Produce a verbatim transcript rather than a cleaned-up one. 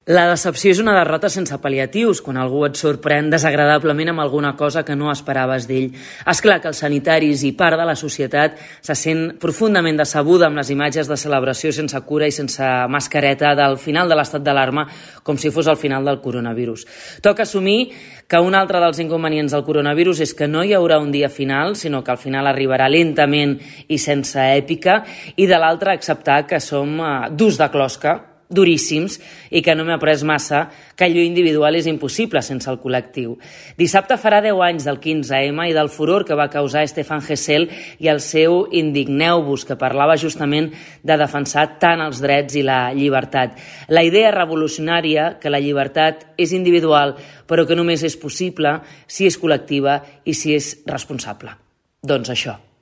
La decepció és una derrota sense pal·liatius, quan algú et sorprèn desagradablement amb alguna cosa que no esperaves d'ell. És clar que els sanitaris i part de la societat se sent profundament decebuda amb les imatges de celebració sense cura i sense mascareta del final de l'estat d'alarma, com si fos el final del coronavirus. Toca assumir que un altre dels inconvenients del coronavirus és que no hi haurà un dia final, sinó que al final arribarà lentament i sense èpica, i de l'altre acceptar que som eh, durs de closca, duríssims, i que no m'he après massa que allò individual és impossible sense el col·lectiu. Dissabte farà deu anys del quinze ema i del furor que va causar Stefan Hessel i el seu Indigneu-vos, que parlava justament de defensar tant els drets i la llibertat. La idea revolucionària que la llibertat és individual, però que només és possible si és col·lectiva i si és responsable. Doncs això.